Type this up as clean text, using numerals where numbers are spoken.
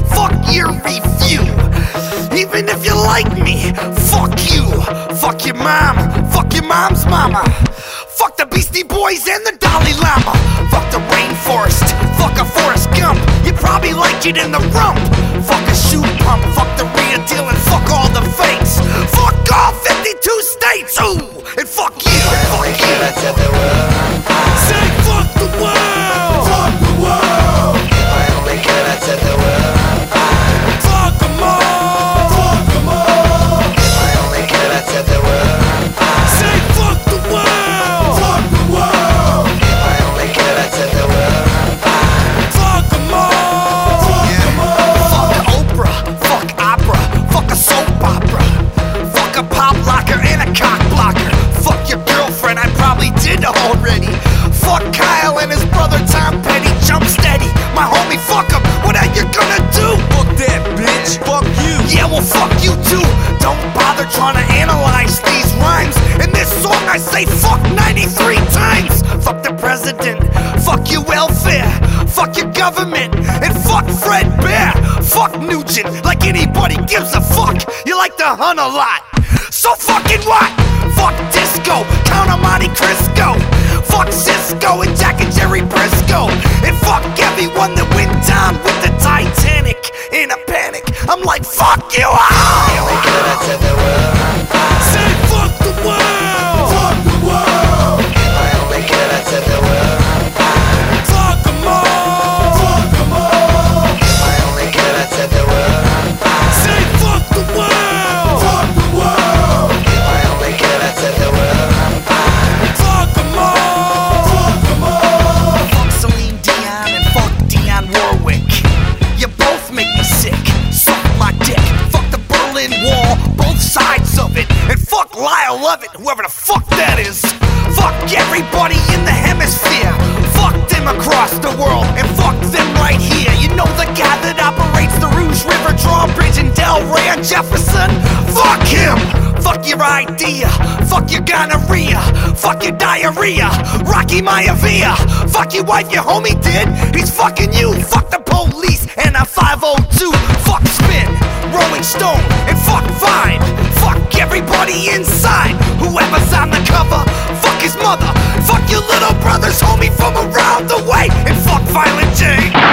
fuck your review. Even if you like me, fuck you. Fuck your mom, fuck your mom's mama. Fuck the Beastie Boys and the Dalai Lama. Fuck the rainforest, fuck a Forrest Gump. You probably like it in the rump. Fuck a shoe pump, fuck the real deal and fuck all the fakes. Fuck all 52 states, ooh, and fuck you, fuck you. Say fuck the world, fuck the world. If I only could, I'd set the world fire. Fuck them all, fuck them all. If I only could, I'd set the world fire. Say fuck the world, fuck the world. If I only could, I'd set the world fire. Fuck them all, fuck them all. Fuck Oprah, fuck opera, fuck a soap opera. Fuck a pop locker and a cock blocker. Fuck your girlfriend, I probably did already. Fuck Kyle and his brother Tom Petty. Jump steady, my homie, fuck him. What are you gonna do? Fuck that bitch, fuck you. Yeah, well fuck you too. Don't bother trying to analyze these rhymes. In this song I say fuck 93 times. Fuck the president, fuck your welfare, fuck your government, and fuck Fred Bear. Fuck Nugent, like anybody gives a fuck. You like to hunt a lot, so fucking what? Fuck disco, Count on Monte Cristo. Fuck Cisco and Jack and Jerry Briscoe. And fuck everyone that went down with the Titanic. In a panic, I'm like fuck you all. Say fuck the world, fuck the world. If I only could, I'd set the world fire. Fuck them all, fuck them all. If I only could, I'd set the world fire. Say fuck the world, fuck the world. If I only could, I'd set the world fire. Fuck them all, fuck them all. Fuck Celine Dion and fuck Dionne Warwick. You both make me sick. Suck my dick. Fuck the Berlin Wall, both sides of it. And fuck Lyle Lovett, whoever the fuck that is. Fuck everybody in the hemisphere. Fuck them across the world, and fuck them right here. You know the guy that operates the Rouge River Drawbridge in Delray and Jefferson? Fuck him! Fuck your idea, fuck your gonorrhea, fuck your diarrhea, Rocky Maivia. Fuck your wife, your homie did, he's fucking you. Fuck the police and a 502. Fuck Spin, Rolling Stone, and fuck Vine. Fuck everybody inside, whoever's on the cover. Fuck his mother, fuck your little brother's homie from around the way. And fuck Violent J.